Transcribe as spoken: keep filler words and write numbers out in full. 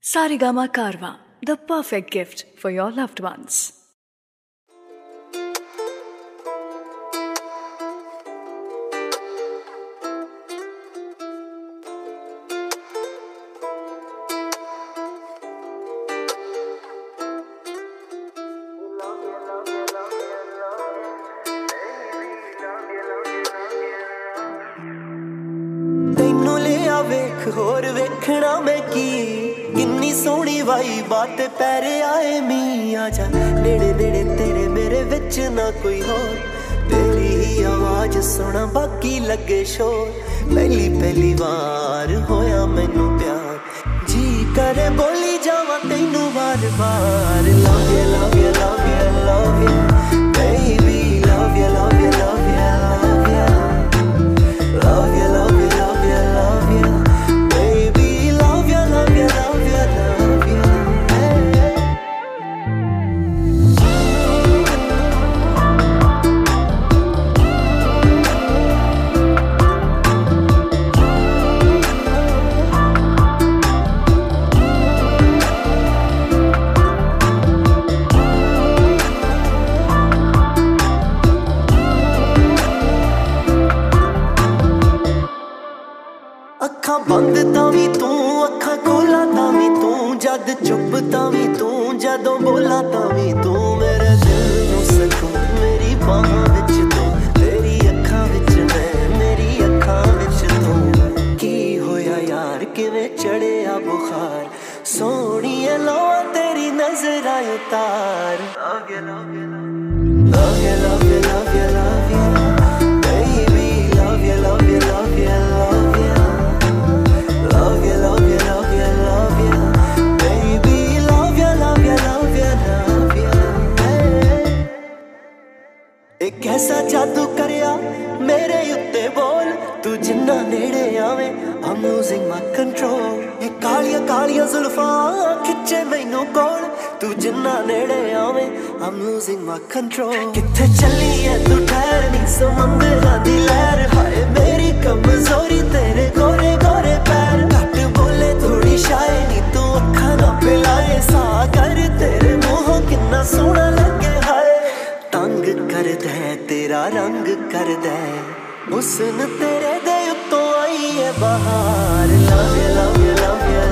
Sarigama Karwa, the perfect gift for your loved ones. ਤੈਨੂੰ ਲਿਆ ਵੇਖ ਹੋਰ ਵੇਖਣਾ ਮੈਂ ਕੀ ਕਿੰਨੀ ਸੋਹਣੀ ਵਾਈ ਬਾਤ ਪੈਰ ਆਏ ਮੀ ਆ ਜਾ ਨੇੜੇ ਨੇੜੇ ਤੇਰੇ ਮੇਰੇ ਵਿੱਚ ਨਾ ਕੋਈ ਹੋਰ ਤੇਰੀ ਹੀ ਆਵਾਜ਼ ਸੁਣਾ ਬਾਕੀ ਲੱਗੇ ਸ਼ੋਰ ਪਹਿਲੀ ਪਹਿਲੀ ਵਾਰ ਹੋਇਆ ਮੈਨੂੰ ਪਿਆਰ ਜੀ ਕਰੇ ਬੋਲੀ ਜਾਵਾਂ ਤੈਨੂੰ ਵਾਰ ਵਾਰ love you love you love you love you baby love you love you love you love you love you love you love you love you baby love you love you love you love you ਅੱਖਾਂ ਬੰਦ ਤਾਂ ਵੀ ਤੂੰ ਅੱਖਾਂ ਖੋਲਾ ਤਾਂ ਵੀ ਤੂੰ ਜਦ ਚੁੱਪ ਤਾਂ ਵੀ ਤੂੰ ਜਦੋਂ ਬੋਲਾ ਤਾਂ ਵੀ ਤੂੰ ਮੇਰੇ ਦਿਲ ਨੂੰ ਸਕੂਨ ਮੇਰੀ ਬਾਹਾਂ ਵਿੱਚ ਤੂੰ ਤੇਰੀ ਅੱਖਾਂ ਵਿੱਚ ਮੈਂ ਮੇਰੀ ਅੱਖਾਂ ਵਿੱਚ ਤੂੰ ਕੀ ਹੋਇਆ ਯਾਰ ਕਿਵੇਂ ਚੜਿਆ ਬੁਖਾਰ ਸੋਹਣੀਏ ਲੋਆ ਤੇਰੀ ਨਜ਼ਰਾਂ ਉਤਾਰ love you love you love you love you love you love you baby love you love you love you love you love you, love you, love you, love you baby love you, love you, love you, love you hey. एक ऐसा जादू करिया मेरे उत्ते बोल तू जिन्ना नेड़े आवे I'm losing my control ये कालिया कालिया जुल्फां खिच्चे मैनू कोल तू जिन्ना नेड़े आवे I'm losing my control किथे चली है तू ठहर नी समंदरां दी लहर हाय मेरी कमजोरी तेरे गोरे गोरे पैर घट बोले थोड़ी शायरी तू अखा ना पिलाए सा कर तेरे मुंहों किन्ना सोहना लगे हाय तंग कर दे तेरा रंग कर दे हुस्न तेरे दे उत्तों आई है बहार love you love you love you